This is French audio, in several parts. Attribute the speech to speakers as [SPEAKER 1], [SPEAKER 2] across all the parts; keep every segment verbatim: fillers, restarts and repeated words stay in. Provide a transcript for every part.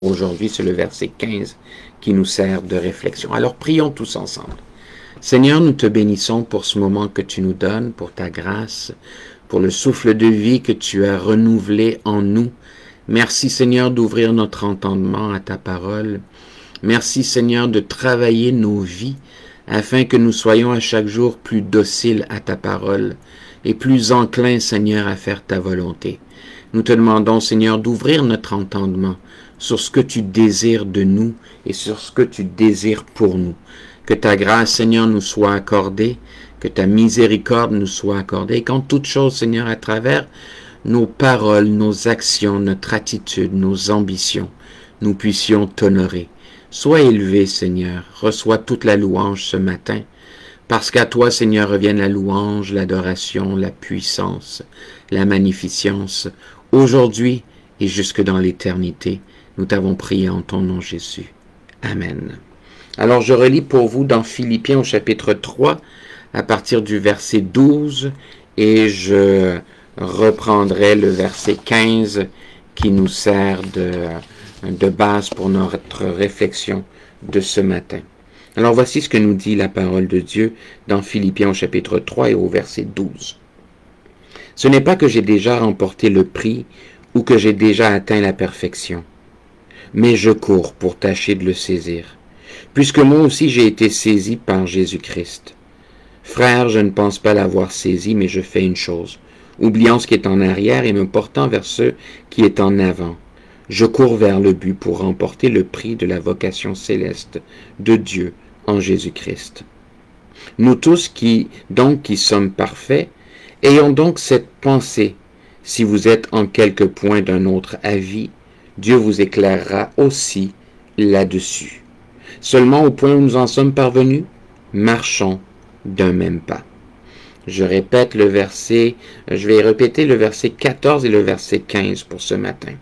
[SPEAKER 1] Aujourd'hui, c'est le verset quinze qui nous sert de réflexion. Alors, prions tous ensemble. Seigneur, nous te bénissons pour ce moment que tu nous donnes, pour ta grâce, pour le souffle de vie que tu as renouvelé en nous. Merci, Seigneur, d'ouvrir notre entendement à ta parole. Merci, Seigneur, de travailler nos vies afin que nous soyons à chaque jour plus dociles à ta parole et plus enclins, Seigneur, à faire ta volonté. Nous te demandons, Seigneur, d'ouvrir notre entendement sur ce que tu désires de nous et sur ce que tu désires pour nous. Que ta grâce, Seigneur, nous soit accordée, que ta miséricorde nous soit accordée, et qu'en toute chose, Seigneur, à travers nos paroles, nos actions, notre attitude, nos ambitions, nous puissions t'honorer. Sois élevé, Seigneur, reçois toute la louange ce matin, parce qu'à toi, Seigneur, reviennent la louange, l'adoration, la puissance, la magnificence, aujourd'hui et jusque dans l'éternité. Nous t'avons prié en ton nom, Jésus. Amen. Alors, je relis pour vous dans Philippiens au chapitre trois, à partir du verset douze, et je reprendrai le verset quinze qui nous sert de, de base pour notre réflexion de ce matin. Alors, voici ce que nous dit la parole de Dieu dans Philippiens au chapitre trois et au verset douze. « Ce n'est pas que j'ai déjà remporté le prix ou que j'ai déjà atteint la perfection, mais je cours pour tâcher de le saisir, puisque moi aussi j'ai été saisi par Jésus-Christ. Frère, je ne pense pas l'avoir saisi, mais je fais une chose, oubliant ce qui est en arrière et me portant vers ce qui est en avant. Je cours vers le but pour remporter le prix de la vocation céleste de Dieu en Jésus-Christ. Nous tous qui, donc, qui sommes parfaits, ayons donc cette pensée. Si vous êtes en quelque point d'un autre avis, Dieu vous éclairera aussi là-dessus. Seulement au point où nous en sommes parvenus, marchons d'un même pas. » Je répète le verset, je vais répéter le verset quatorze et le verset quinze pour ce matin.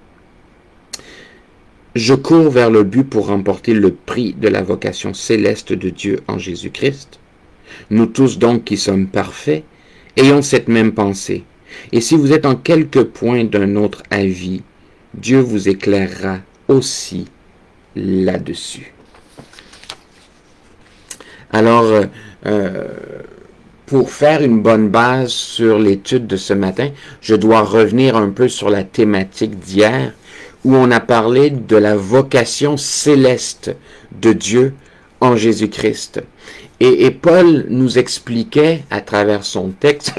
[SPEAKER 1] « Je cours vers le but pour remporter le prix de la vocation céleste de Dieu en Jésus-Christ. Nous tous donc qui sommes parfaits, ayons cette même pensée. Et si vous êtes en quelque point d'un autre avis, Dieu vous éclairera aussi là-dessus. » Alors, euh, euh, pour faire une bonne base sur l'étude de ce matin, je dois revenir un peu sur la thématique d'hier, où on a parlé de la vocation céleste de Dieu en Jésus-Christ. Et, et Paul nous expliquait à travers son texte,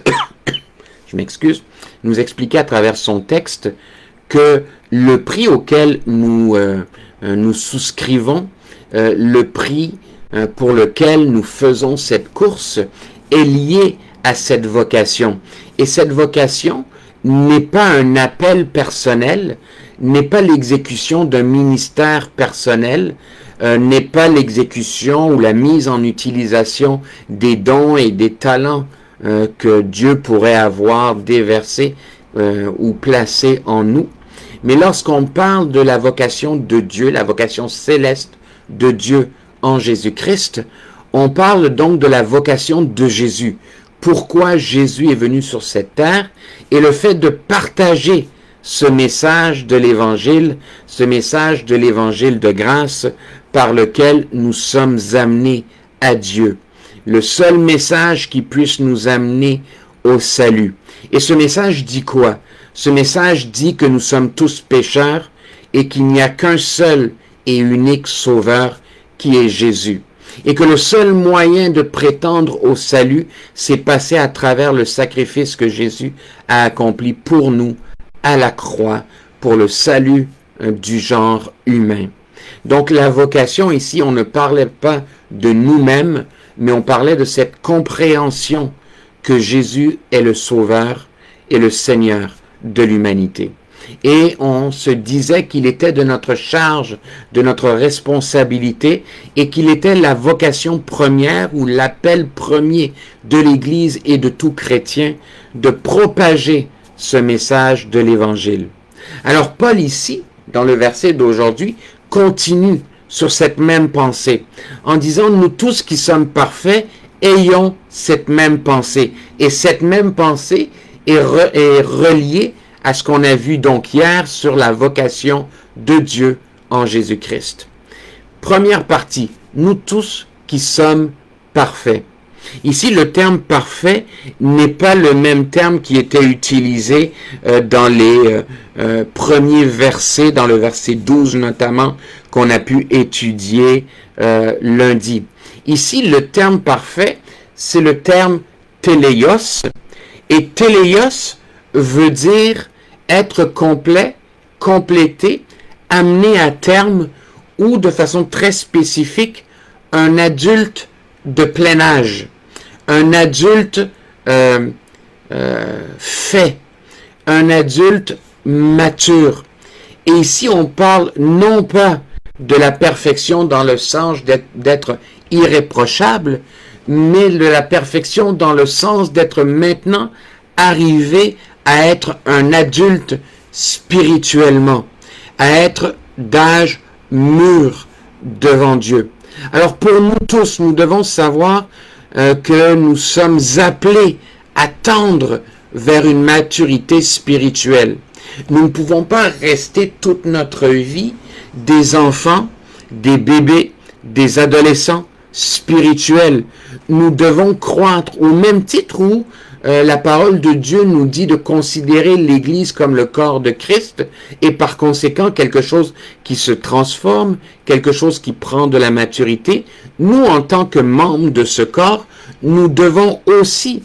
[SPEAKER 1] je m'excuse, nous expliquait à travers son texte que le prix auquel nous, euh, nous souscrivons, euh, le prix euh, pour lequel nous faisons cette course, est lié à cette vocation. Et cette vocation n'est pas un appel personnel, n'est pas l'exécution d'un ministère personnel, euh, n'est pas l'exécution ou la mise en utilisation des dons et des talents euh, que Dieu pourrait avoir déversés euh, ou placés en nous. Mais lorsqu'on parle de la vocation de Dieu, la vocation céleste de Dieu en Jésus-Christ, on parle donc de la vocation de Jésus. Pourquoi Jésus est venu sur cette terre et le fait de partager ce message de l'Évangile, ce message de l'Évangile de grâce par lequel nous sommes amenés à Dieu. Le seul message qui puisse nous amener au salut. Et ce message dit quoi? Ce message dit que nous sommes tous pécheurs et qu'il n'y a qu'un seul et unique sauveur qui est Jésus. Et que le seul moyen de prétendre au salut, c'est passer à travers le sacrifice que Jésus a accompli pour nous à la croix, pour le salut du genre humain. Donc la vocation ici, on ne parlait pas de nous-mêmes, mais on parlait de cette compréhension que Jésus est le Sauveur et le Seigneur de l'humanité. Et on se disait qu'il était de notre charge, de notre responsabilité, et qu'il était la vocation première ou l'appel premier de l'Église et de tout chrétien de propager ce message de l'Évangile. Alors Paul ici, dans le verset d'aujourd'hui, continue sur cette même pensée, en disant « Nous tous qui sommes parfaits, ayons cette même pensée. » Et cette même pensée est, re, est reliée à ce qu'on a vu donc hier sur la vocation de Dieu en Jésus-Christ. Première partie, nous tous qui sommes parfaits. Ici, le terme parfait n'est pas le même terme qui était utilisé euh, dans les euh, euh, premiers versets, dans le verset douze notamment, qu'on a pu étudier euh, lundi. Ici, le terme parfait, c'est le terme téléos, et téléos veut dire être complet, complété, amené à terme, ou de façon très spécifique, un adulte de plein âge. Un adulte euh, euh, fait, un adulte mature. Et ici, on parle non pas de la perfection dans le sens d'être irréprochable, mais de la perfection dans le sens d'être maintenant arrivé à être un adulte spirituellement, à être d'âge mûr devant Dieu. Alors pour nous tous, nous devons savoir Euh, que nous sommes appelés à tendre vers une maturité spirituelle. Nous ne pouvons pas rester toute notre vie des enfants, des bébés, des adolescents spirituels. Nous devons croître au même titre où euh, la parole de Dieu nous dit de considérer l'Église comme le corps de Christ et par conséquent quelque chose qui se transforme, quelque chose qui prend de la maturité. Nous, en tant que membres de ce corps, nous devons aussi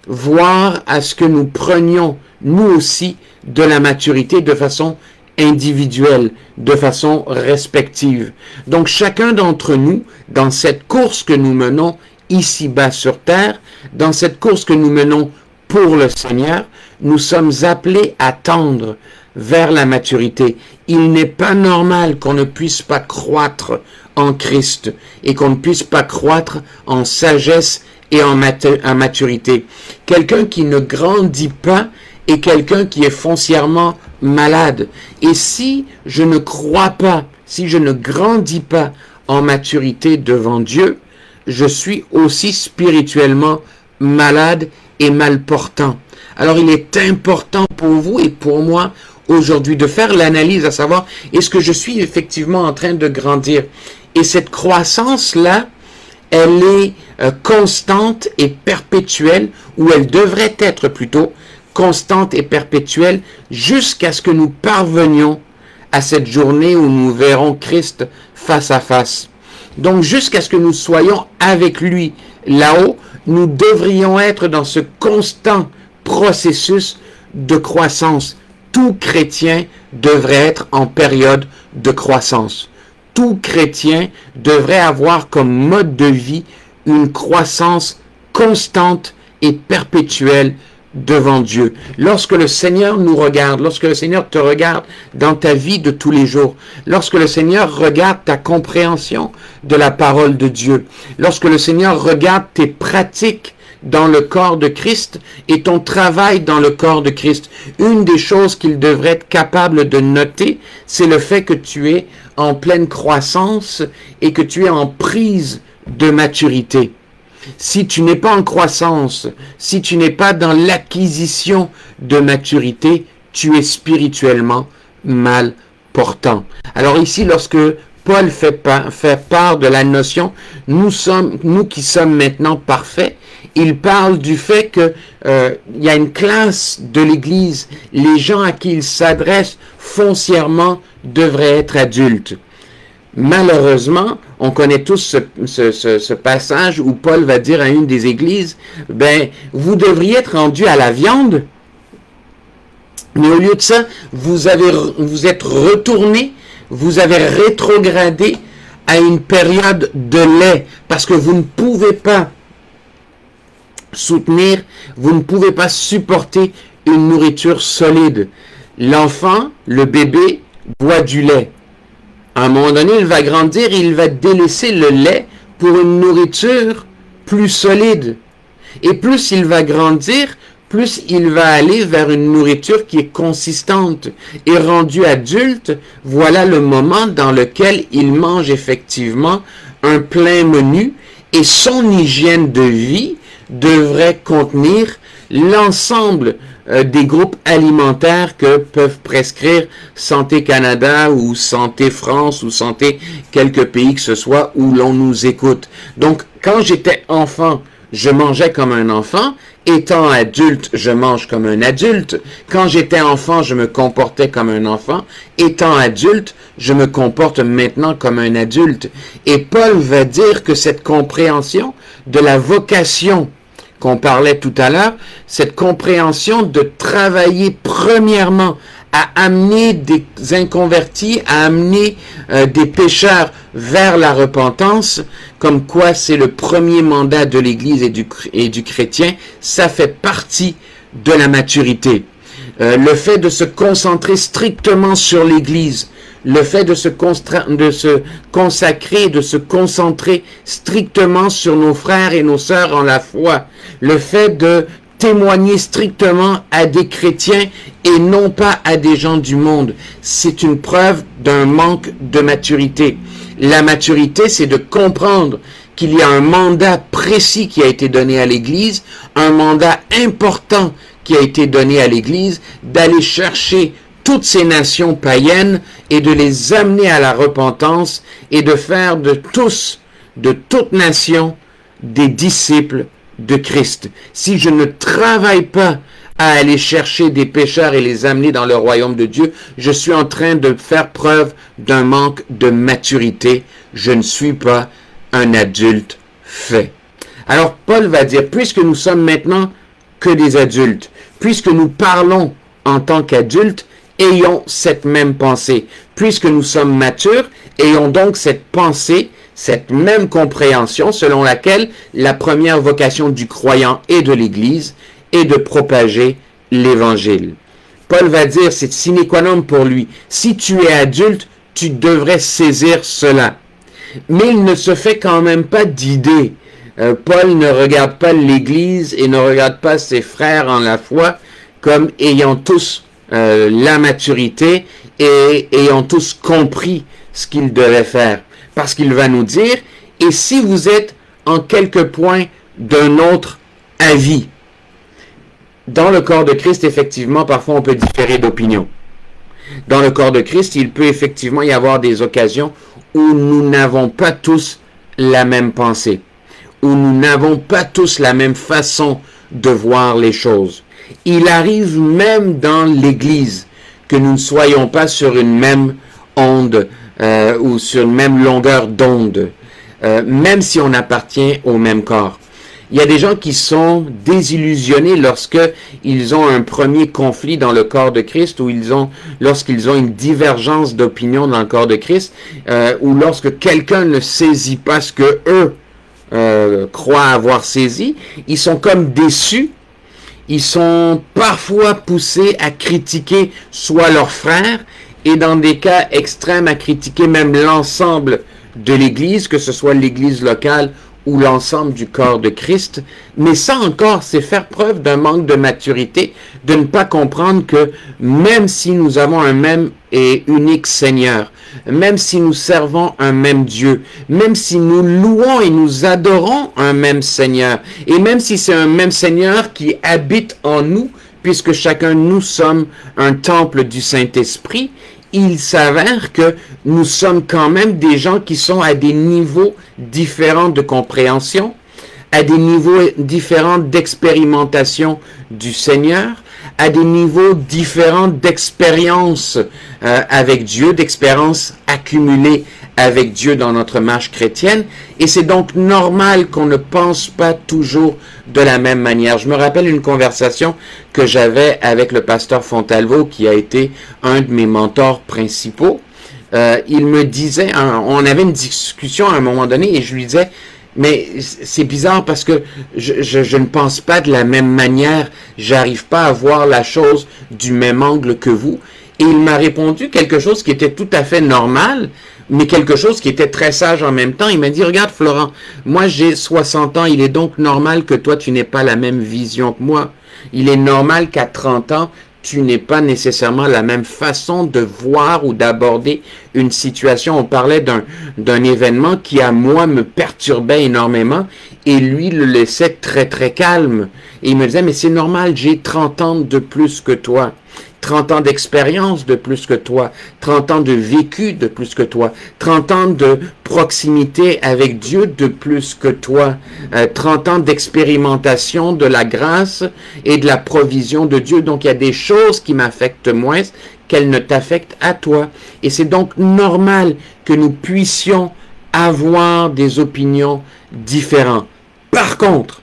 [SPEAKER 1] voir à ce que nous prenions, nous aussi, de la maturité de façon individuelle, de façon respective. Donc, chacun d'entre nous, dans cette course que nous menons ici-bas sur terre, dans cette course que nous menons pour le Seigneur, nous sommes appelés à tendre vers la maturité. Il n'est pas normal qu'on ne puisse pas croître en Christ et qu'on ne puisse pas croître en sagesse et en maturité. Quelqu'un qui ne grandit pas est quelqu'un qui est foncièrement malade. Et si je ne crois pas, si je ne grandis pas en maturité devant Dieu, je suis aussi spirituellement malade et mal portant. Alors il est important pour vous et pour moi aujourd'hui de faire l'analyse à savoir est-ce que je suis effectivement en train de grandir. Et cette croissance-là, elle est euh, constante et perpétuelle, ou elle devrait être plutôt constante et perpétuelle jusqu'à ce que nous parvenions à cette journée où nous verrons Christ face à face. Donc jusqu'à ce que nous soyons avec lui là-haut, nous devrions être dans ce constant processus de croissance. Tout chrétien devrait être en période de croissance. Tout chrétien devrait avoir comme mode de vie une croissance constante et perpétuelle devant Dieu. Lorsque le Seigneur nous regarde, lorsque le Seigneur te regarde dans ta vie de tous les jours, lorsque le Seigneur regarde ta compréhension de la parole de Dieu, lorsque le Seigneur regarde tes pratiques dans le corps de Christ et ton travail dans le corps de Christ, une des choses qu'il devrait être capable de noter, c'est le fait que tu es en pleine croissance et que tu es en prise de maturité. Si tu n'es pas en croissance, si tu n'es pas dans l'acquisition de maturité, tu es spirituellement mal portant. Alors ici, lorsque Paul fait, par, fait part de la notion, nous sommes, nous qui sommes maintenant parfaits, il parle du fait que euh, il y a une classe de l'Église, les gens à qui il s'adresse foncièrement devraient être adultes. Malheureusement, on connaît tous ce, ce, ce, ce passage où Paul va dire à une des églises, ben, vous devriez être rendu à la viande, mais au lieu de ça, vous avez, vous êtes retourné, vous avez rétrogradé à une période de lait, parce que vous ne pouvez pas soutenir, vous ne pouvez pas supporter une nourriture solide. L'enfant, le bébé, boit du lait. À un moment donné, il va grandir et il va délaisser le lait pour une nourriture plus solide. Et plus il va grandir, plus il va aller vers une nourriture qui est consistante. Et rendu adulte, voilà le moment dans lequel il mange effectivement un plein menu et son hygiène de vie devrait contenir l'ensemble euh, des groupes alimentaires que peuvent prescrire Santé Canada ou Santé France ou Santé quelques pays que ce soit où l'on nous écoute. Donc, quand j'étais enfant, je mangeais comme un enfant. Étant adulte, je mange comme un adulte. Quand j'étais enfant, je me comportais comme un enfant. Étant adulte, je me comporte maintenant comme un adulte. Et Paul va dire que cette compréhension de la vocation qu'on parlait tout à l'heure, cette compréhension de travailler premièrement à amener des inconvertis, à amener euh, des pécheurs vers la repentance, comme quoi c'est le premier mandat de l'Église et du, et du chrétien, ça fait partie de la maturité. Euh, le fait de se concentrer strictement sur l'Église, le fait de se, de se consacrer, de se concentrer strictement sur nos frères et nos sœurs en la foi, le fait de témoigner strictement à des chrétiens et non pas à des gens du monde, c'est une preuve d'un manque de maturité. La maturité, c'est de comprendre qu'il y a un mandat précis qui a été donné à l'Église, un mandat important qui a été donné à l'Église, d'aller chercher toutes ces nations païennes et de les amener à la repentance et de faire de tous, de toute nation, des disciples de Christ. Si je ne travaille pas à aller chercher des pécheurs et les amener dans le royaume de Dieu, je suis en train de faire preuve d'un manque de maturité. Je ne suis pas un adulte fait. Alors Paul va dire, puisque nous sommes maintenant que des adultes, puisque nous parlons en tant qu'adultes, ayons cette même pensée. Puisque nous sommes matures, ayons donc cette pensée, cette même compréhension selon laquelle la première vocation du croyant et de l'Église est de propager l'Évangile. Paul va dire, c'est sine qua non pour lui. Si tu es adulte, tu devrais saisir cela. Mais il ne se fait quand même pas d'idée. Euh, Paul ne regarde pas l'Église et ne regarde pas ses frères en la foi comme ayant tous euh, la maturité et ayant tous compris ce qu'ils devaient faire. Parce qu'il va nous dire, et si vous êtes en quelque point d'un autre avis, dans le corps de Christ, effectivement, parfois on peut différer d'opinion. Dans le corps de Christ, il peut effectivement y avoir des occasions où nous n'avons pas tous la même pensée, où nous n'avons pas tous la même façon de voir les choses. Il arrive même dans l'Église que nous ne soyons pas sur une même onde euh, ou sur une même longueur d'onde, euh, même si on appartient au même corps. Il y a des gens qui sont désillusionnés lorsque ils ont un premier conflit dans le corps de Christ, ou ils ont, lorsqu'ils ont une divergence d'opinion dans le corps de Christ, euh, ou lorsque quelqu'un ne saisit pas ce que eux euh, croient avoir saisi, ils sont comme déçus. Ils sont parfois poussés à critiquer soit leurs frères, et dans des cas extrêmes à critiquer même l'ensemble de l'Église, que ce soit l'Église locale ou l'ensemble du corps de Christ. Mais ça encore, c'est faire preuve d'un manque de maturité, de ne pas comprendre que même si nous avons un même et unique Seigneur, même si nous servons un même Dieu, même si nous louons et nous adorons un même Seigneur, et même si c'est un même Seigneur qui habite en nous, puisque chacun de nous sommes un temple du Saint-Esprit, il s'avère que nous sommes quand même des gens qui sont à des niveaux différents de compréhension, à des niveaux différents d'expérimentation du Seigneur, à des niveaux différents d'expérience euh, avec Dieu, d'expérience accumulée avec Dieu dans notre marche chrétienne, et c'est donc normal qu'on ne pense pas toujours de la même manière. Je me rappelle une conversation que j'avais avec le pasteur Fontalvo, qui a été un de mes mentors principaux. Euh, il me disait, on avait une discussion à un moment donné, et je lui disais, mais c'est bizarre parce que je, je, je ne pense pas de la même manière, j'arrive pas à voir la chose du même angle que vous. Et il m'a répondu quelque chose qui était tout à fait normal, mais quelque chose qui était très sage en même temps. Il m'a dit, regarde Florent, moi j'ai soixante ans, il est donc normal que toi tu n'aies pas la même vision que moi. Il est normal qu'à trente ans, tu n'es pas nécessairement la même façon de voir ou d'aborder une situation. On parlait d'un d'un événement qui, à moi, me perturbait énormément et lui le laissait très, très calme. Et il me disait, mais c'est normal, j'ai trente ans de plus que toi. trente ans d'expérience de plus que toi, trente ans de vécu de plus que toi, trente ans de proximité avec Dieu de plus que toi, euh, trente ans d'expérimentation de la grâce et de la provision de Dieu. Donc, il y a des choses qui m'affectent moins qu'elles ne t'affectent à toi. Et c'est donc normal que nous puissions avoir des opinions différentes. Par contre,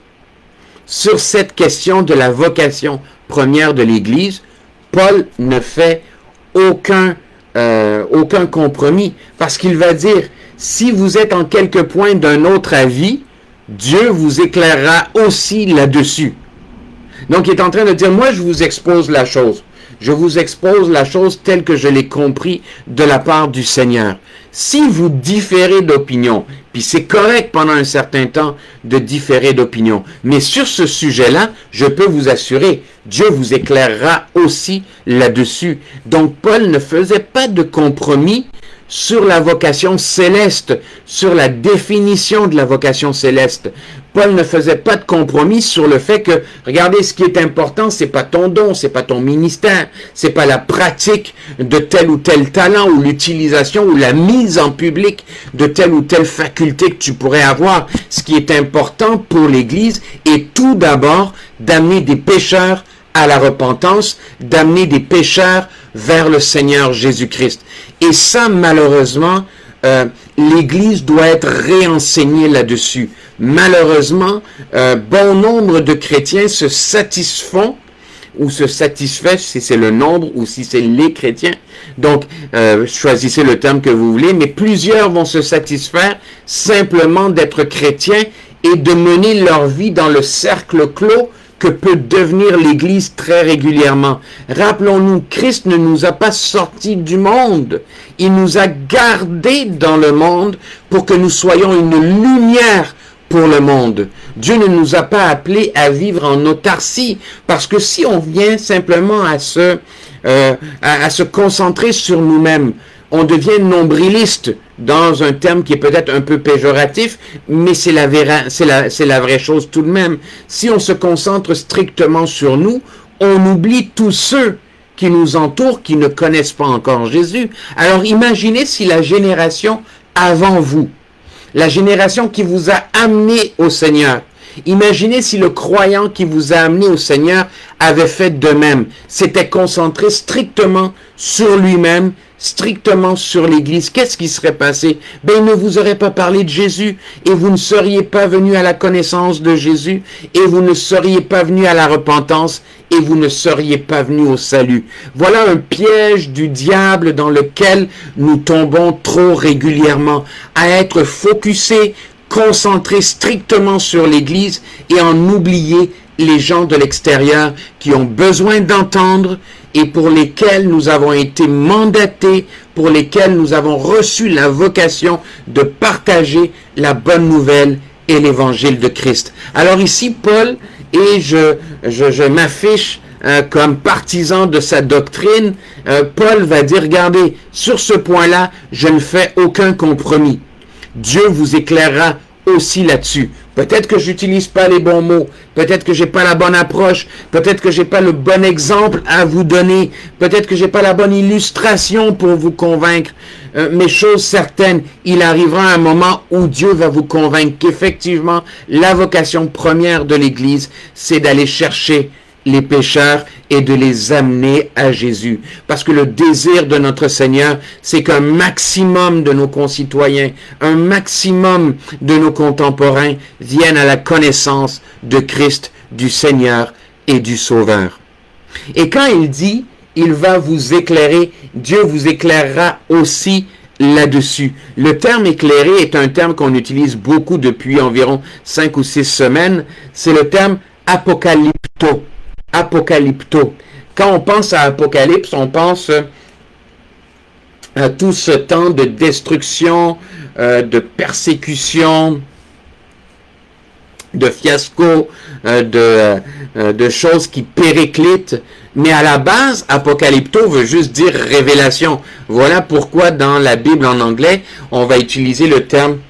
[SPEAKER 1] sur cette question de la vocation première de l'Église, Paul ne fait aucun, euh, aucun compromis parce qu'il va dire, si vous êtes en quelque point d'un autre avis, Dieu vous éclairera aussi là-dessus. Donc, il est en train de dire, moi, je vous expose la chose. Je vous expose la chose telle que je l'ai compris de la part du Seigneur. Si vous différez d'opinion, puis c'est correct pendant un certain temps de différer d'opinion, mais sur ce sujet-là, je peux vous assurer, Dieu vous éclairera aussi là-dessus. Donc, Paul ne faisait pas de compromis sur la vocation céleste, sur la définition de la vocation céleste. Paul ne faisait pas de compromis sur le fait que, regardez, ce qui est important, c'est pas ton don, c'est pas ton ministère, c'est pas la pratique de tel ou tel talent ou l'utilisation ou la mise en public de telle ou telle faculté que tu pourrais avoir. Ce qui est important pour l'Église est tout d'abord d'amener des pécheurs à la repentance, d'amener des pécheurs vers le Seigneur Jésus-Christ. Et ça, malheureusement, euh, l'Église doit être réenseignée là-dessus. Malheureusement, euh, bon nombre de chrétiens se satisfont ou se satisfait, si c'est le nombre ou si c'est les chrétiens. Donc, euh, choisissez le terme que vous voulez, mais plusieurs vont se satisfaire simplement d'être chrétiens et de mener leur vie dans le cercle clos que peut devenir l'Église très régulièrement. Rappelons-nous, Christ ne nous a pas sortis du monde. Il nous a gardés dans le monde pour que nous soyons une lumière pour le monde. Dieu ne nous a pas appelés à vivre en autarcie, parce que si on vient simplement à se, euh, à, à se concentrer sur nous-mêmes, on devient nombriliste, dans un terme qui est peut-être un peu péjoratif, mais c'est la, c'est la, c'est la vraie chose tout de même. Si on se concentre strictement sur nous, on oublie tous ceux qui nous entourent, qui ne connaissent pas encore Jésus. Alors imaginez si la génération avant vous, la génération qui vous a amené au Seigneur, imaginez si le croyant qui vous a amené au Seigneur avait fait de même, s'était concentré strictement sur lui-même, strictement sur l'Église. Qu'est-ce qui serait passé? Ben, il ne vous aurait pas parlé de Jésus et vous ne seriez pas venu à la connaissance de Jésus et vous ne seriez pas venu à la repentance et vous ne seriez pas venu au salut. Voilà un piège du diable dans lequel nous tombons trop régulièrement, à être focusés, concentrés strictement sur l'Église et en oublier les gens de l'extérieur qui ont besoin d'entendre et pour lesquels nous avons été mandatés, pour lesquels nous avons reçu la vocation de partager la bonne nouvelle et l'évangile de Christ. Alors ici, Paul, et je, je, je m'affiche euh, comme partisan de sa doctrine, euh, Paul va dire, regardez, sur ce point-là, je ne fais aucun compromis. Dieu vous éclairera aussi là-dessus. Peut-être que j'utilise pas les bons mots, peut-être que j'ai pas la bonne approche, peut-être que j'ai pas le bon exemple à vous donner, peut-être que j'ai pas la bonne illustration pour vous convaincre, euh, mais chose certaine, il arrivera un moment où Dieu va vous convaincre qu'effectivement, la vocation première de l'Église, c'est d'aller chercher les pécheurs et de les amener à Jésus. Parce que le désir de notre Seigneur, c'est qu'un maximum de nos concitoyens, un maximum de nos contemporains viennent à la connaissance de Christ, du Seigneur et du Sauveur. Et quand il dit, il va vous éclairer, Dieu vous éclairera aussi là-dessus. Le terme éclairer est un terme qu'on utilise beaucoup depuis environ cinq ou six semaines. C'est le terme apocalypto. Apocalypto. Quand on pense à Apocalypse, on pense à tout ce temps de destruction, euh, de persécution, de fiasco, euh, de, euh, de choses qui périclitent. Mais à la base, apocalypto veut juste dire révélation. Voilà pourquoi dans la Bible en anglais, on va utiliser le terme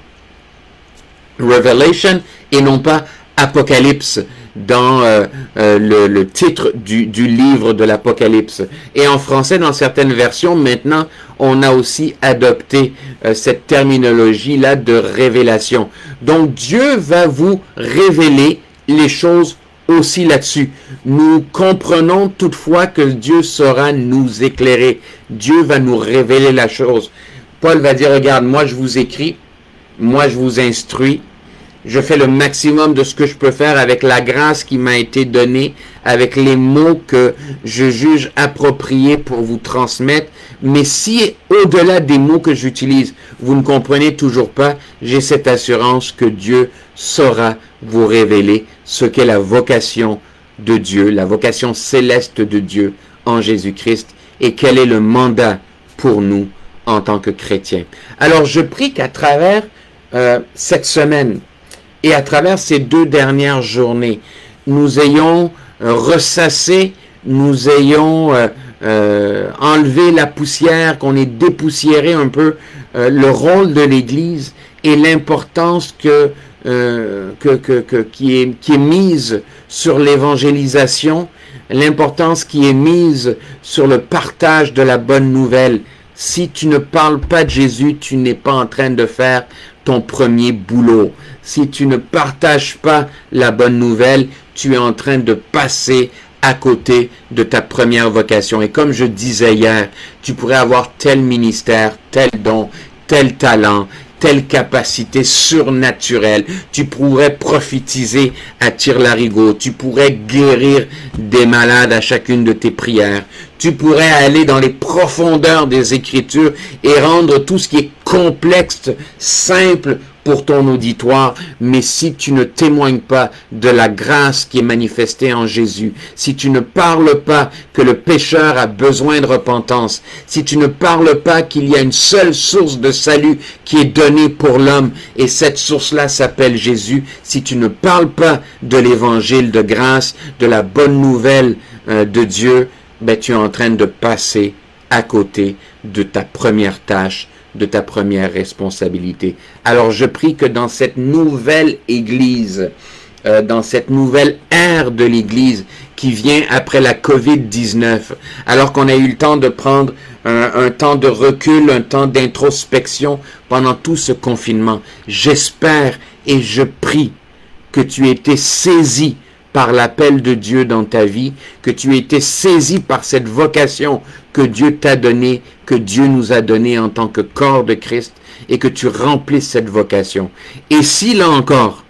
[SPEAKER 1] revelation et non pas apocalypse dans euh, euh, le, le titre du, du livre de l'Apocalypse. Et en français, dans certaines versions, maintenant, on a aussi adopté euh, cette terminologie-là de révélation. Donc, Dieu va vous révéler les choses aussi là-dessus. Nous comprenons toutefois que Dieu saura nous éclairer. Dieu va nous révéler la chose. Paul va dire, regarde, moi je vous écris, moi je vous instruis, je fais le maximum de ce que je peux faire avec la grâce qui m'a été donnée, avec les mots que je juge appropriés pour vous transmettre. Mais si, au-delà des mots que j'utilise, vous ne comprenez toujours pas, j'ai cette assurance que Dieu saura vous révéler ce qu'est la vocation de Dieu, la vocation céleste de Dieu en Jésus-Christ, et quel est le mandat pour nous en tant que chrétiens. Alors, je prie qu'à travers euh, cette semaine, et à travers ces deux dernières journées, nous ayons euh, ressassé, nous ayons euh, euh, enlevé la poussière, qu'on ait dépoussiéré un peu euh, le rôle de l'Église et l'importance que, euh, que, que, que, qui, est, qui est mise sur l'évangélisation, l'importance qui est mise sur le partage de la bonne nouvelle. Si tu ne parles pas de Jésus, tu n'es pas en train de faire ton premier boulot. Si tu ne partages pas la bonne nouvelle, tu es en train de passer à côté de ta première vocation. Et comme je disais hier, tu pourrais avoir tel ministère, tel don, tel talent, telle capacité surnaturelle. Tu pourrais prophétiser à tire-larigot. Tu pourrais guérir des malades à chacune de tes prières. Tu pourrais aller dans les profondeurs des Écritures et rendre tout ce qui est complexe, simple pour ton auditoire. Mais si tu ne témoignes pas de la grâce qui est manifestée en Jésus, si tu ne parles pas que le pécheur a besoin de repentance, si tu ne parles pas qu'il y a une seule source de salut qui est donnée pour l'homme, et cette source-là s'appelle Jésus, si tu ne parles pas de l'évangile de grâce, de la bonne nouvelle euh, de Dieu, ben, tu es en train de passer à côté de ta première tâche, de ta première responsabilité. Alors je prie que dans cette nouvelle Église, euh, dans cette nouvelle ère de l'Église qui vient après la covid dix-neuf, alors qu'on a eu le temps de prendre un, un temps de recul, un temps d'introspection pendant tout ce confinement, j'espère et je prie que tu aies été saisi par l'appel de Dieu dans ta vie, que tu aies été saisi par cette vocation que Dieu t'a donnée, que Dieu nous a donnée en tant que corps de Christ, et que tu remplisses cette vocation. Et si, là encore,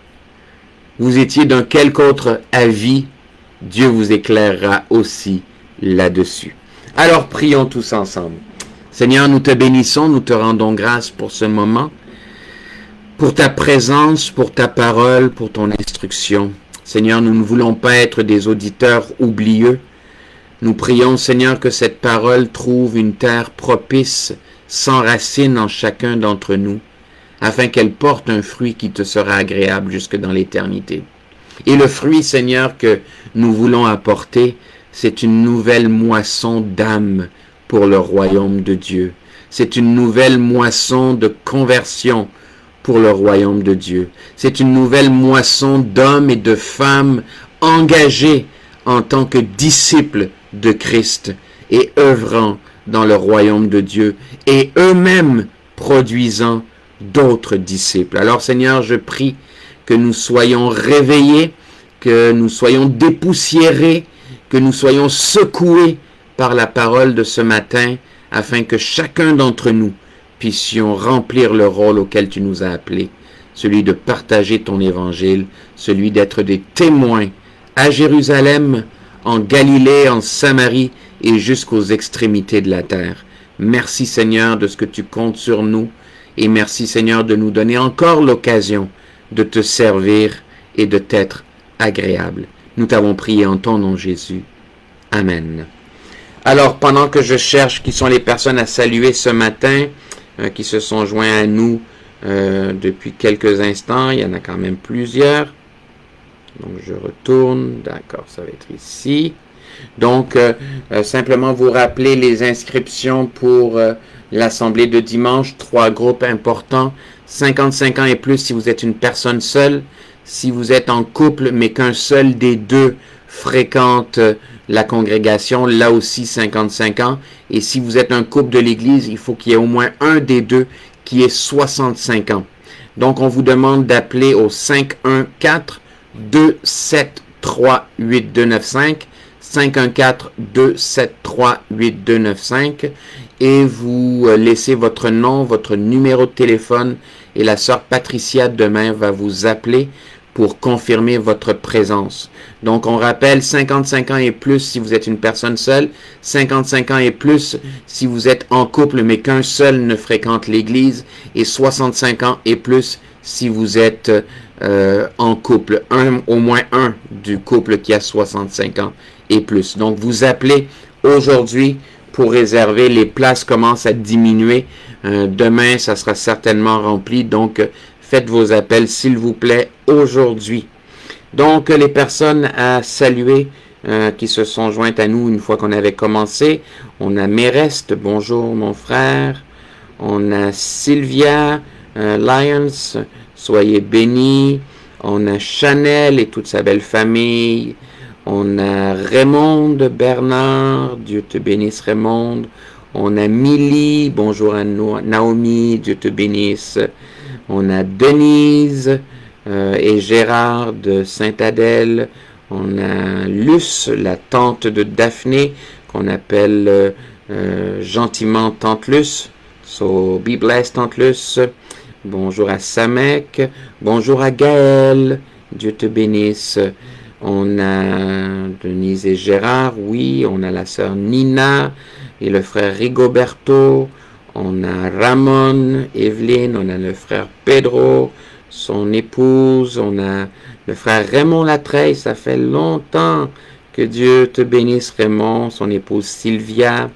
[SPEAKER 1] vous étiez d'un quelque autre avis, Dieu vous éclairera aussi là-dessus. Alors, prions tous ensemble. Seigneur, nous te bénissons, nous te rendons grâce pour ce moment, pour ta présence, pour ta parole, pour ton instruction. Seigneur, nous ne voulons pas être des auditeurs oublieux. Nous prions, Seigneur, que cette parole trouve une terre propice, sans racines en chacun d'entre nous, afin qu'elle porte un fruit qui te sera agréable jusque dans l'éternité. Et le fruit, Seigneur, que nous voulons apporter, c'est une nouvelle moisson d'âme pour le royaume de Dieu. C'est une nouvelle moisson de conversion pour le royaume de Dieu. C'est une nouvelle moisson d'hommes et de femmes engagés en tant que disciples de Christ et œuvrant dans le royaume de Dieu et eux-mêmes produisant d'autres disciples. Alors Seigneur, je prie que nous soyons réveillés, que nous soyons dépoussiérés, que nous soyons secoués par la parole de ce matin, afin que chacun d'entre nous puissions remplir le rôle auquel tu nous as appelés, celui de partager ton évangile, celui d'être des témoins à Jérusalem, en Galilée, en Samarie et jusqu'aux extrémités de la terre. Merci Seigneur de ce que tu comptes sur nous et merci Seigneur de nous donner encore l'occasion de te servir et de t'être agréable. Nous t'avons prié en ton nom Jésus. Amen. Alors, pendant que je cherche qui sont les personnes à saluer ce matin, euh, qui se sont joints à nous euh, depuis quelques instants, il y en a quand même plusieurs. Donc, je retourne. D'accord, ça va être ici. Donc, euh, euh, simplement vous rappeler les inscriptions pour euh, l'assemblée de dimanche. Trois groupes importants. cinquante-cinq ans et plus si vous êtes une personne seule. Si vous êtes en couple, mais qu'un seul des deux fréquente euh, la congrégation, là aussi cinquante-cinq ans. Et si vous êtes un couple de l'Église, il faut qu'il y ait au moins un des deux qui ait soixante-cinq ans. Donc, on vous demande d'appeler au cinq un quatre, deux sept trois, huit deux neuf cinq, cinq un quatre, deux sept trois, huit deux neuf cinq, et vous laissez votre nom, votre numéro de téléphone, et la sœur Patricia demain va vous appeler pour confirmer votre présence. Donc, on rappelle cinquante-cinq ans et plus si vous êtes une personne seule, cinquante-cinq ans et plus si vous êtes en couple mais qu'un seul ne fréquente l'Église, et soixante-cinq ans et plus si vous êtes euh, en couple, un, au moins un du couple qui a soixante-cinq ans et plus. Donc, vous appelez aujourd'hui pour réserver. Les places commencent à diminuer. Euh, demain, ça sera certainement rempli. Donc, faites vos appels, s'il vous plaît, aujourd'hui. Donc, les personnes à saluer euh, qui se sont jointes à nous une fois qu'on avait commencé. On a Méreste, bonjour mon frère. On a Sylvia euh, Lyons, soyez bénis. On a Chanel et toute sa belle famille. On a Raymond Bernard, Dieu te bénisse Raymond. On a Milly, bonjour à Naomi, Dieu te bénisse. On a Denise euh, et Gérard de Sainte-Adèle. On a Luce, la tante de Daphné, qu'on appelle euh, euh, gentiment Tante Luce. So, be blessed, Tante Luce. Bonjour à Samek. Bonjour à Gaël. Dieu te bénisse. On a Denise et Gérard, oui. On a la sœur Nina et le frère Rigoberto. On a Ramon, Evelyne, on a le frère Pedro, son épouse, on a le frère Raymond Latreille, ça fait longtemps. Que Dieu te bénisse Raymond, son épouse Sylvia.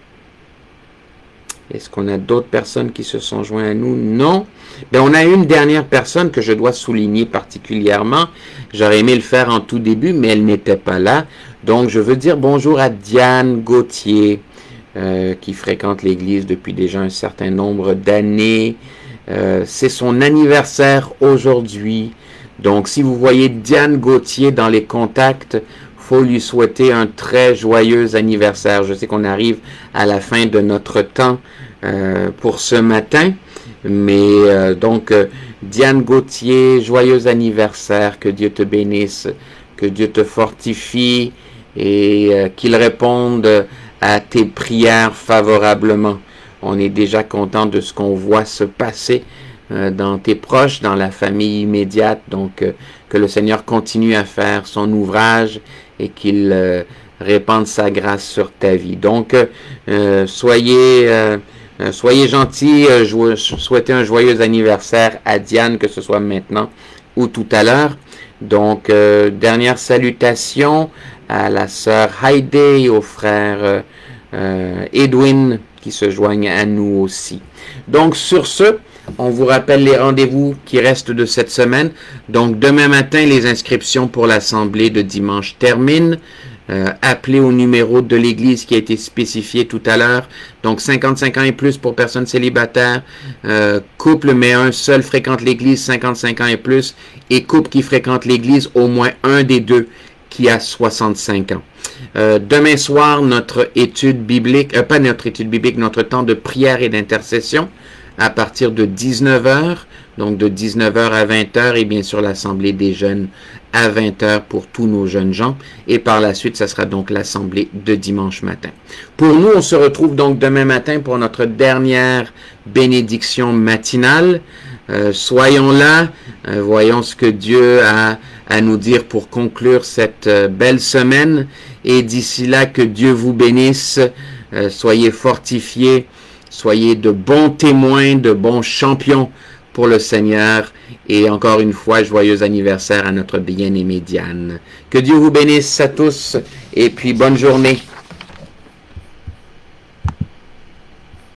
[SPEAKER 1] Est-ce qu'on a d'autres personnes qui se sont joints à nous? Non. Ben, on a une dernière personne que je dois souligner particulièrement. J'aurais aimé le faire en tout début, mais elle n'était pas là. Donc, je veux dire bonjour à Diane Gauthier. Euh, qui fréquente l'Église depuis déjà un certain nombre d'années. Euh, c'est son anniversaire aujourd'hui. Donc, si vous voyez Diane Gauthier dans les contacts, faut lui souhaiter un très joyeux anniversaire. Je sais qu'on arrive à la fin de notre temps euh, pour ce matin, mais euh, donc, euh, Diane Gauthier, joyeux anniversaire, que Dieu te bénisse, que Dieu te fortifie et euh, qu'il réponde à tes prières favorablement. On est déjà content de ce qu'on voit se passer euh, dans tes proches, dans la famille immédiate. Donc, euh, que le Seigneur continue à faire son ouvrage et qu'il euh, répande sa grâce sur ta vie. Donc, euh, soyez, euh, soyez gentils. Euh, je souhaitez un joyeux anniversaire à Diane, que ce soit maintenant ou tout à l'heure. Donc, euh, dernière salutation à la sœur Heide et au frère euh, Edwin qui se joignent à nous aussi. Donc, sur ce, on vous rappelle les rendez-vous qui restent de cette semaine. Donc, demain matin, les inscriptions pour l'assemblée de dimanche terminent. Euh, appelez au numéro de l'Église qui a été spécifié tout à l'heure. Donc, cinquante-cinq ans et plus pour personnes célibataires. Euh, couple, mais un seul fréquente l'Église, cinquante-cinq ans et plus. Et couple qui fréquente l'Église, au moins un des deux qui a soixante-cinq ans. Euh, demain soir, notre étude biblique, euh, pas notre étude biblique, notre temps de prière et d'intercession à partir de dix-neuf heures, donc de dix-neuf heures à vingt heures, et bien sûr l'assemblée des jeunes à vingt heures pour tous nos jeunes gens, et par la suite, ça sera donc l'assemblée de dimanche matin. Pour nous, on se retrouve donc demain matin pour notre dernière bénédiction matinale. Euh, soyons là, euh, voyons ce que Dieu a à nous dire pour conclure cette euh, belle semaine, et d'ici là, que Dieu vous bénisse, euh, soyez fortifiés, soyez de bons témoins, de bons champions pour le Seigneur, et encore une fois, joyeux anniversaire à notre bien-aimée Diane. Que Dieu vous bénisse à tous, et puis bonne journée.